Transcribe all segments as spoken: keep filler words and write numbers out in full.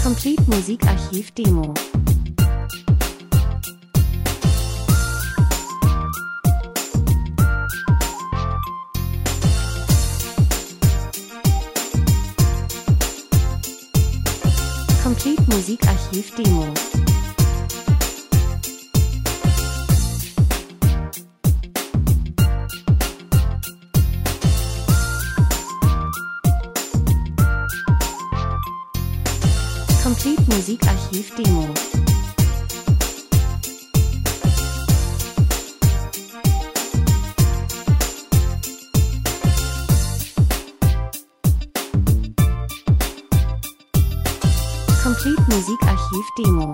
Complete Musikarchiv Demo. Complete Musikarchiv Demo. Complete Musikarchiv Demo. Complete Musikarchiv Demo.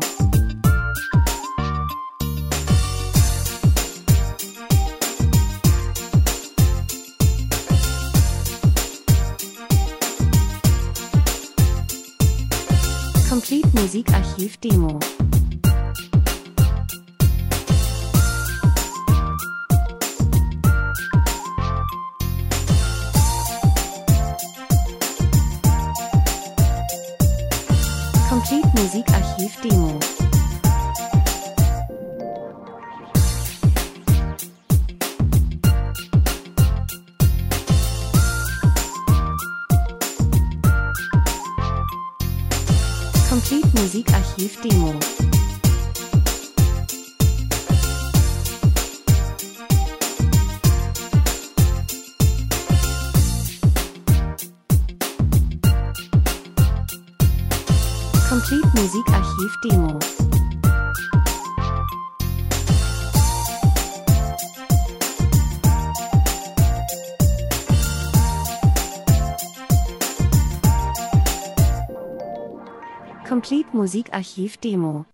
Complete Musikarchiv Demo. Complete Musikarchiv Demo. Complete Musikarchiv Demo. Complete Musikarchiv Demo. Complete Musikarchiv Demo.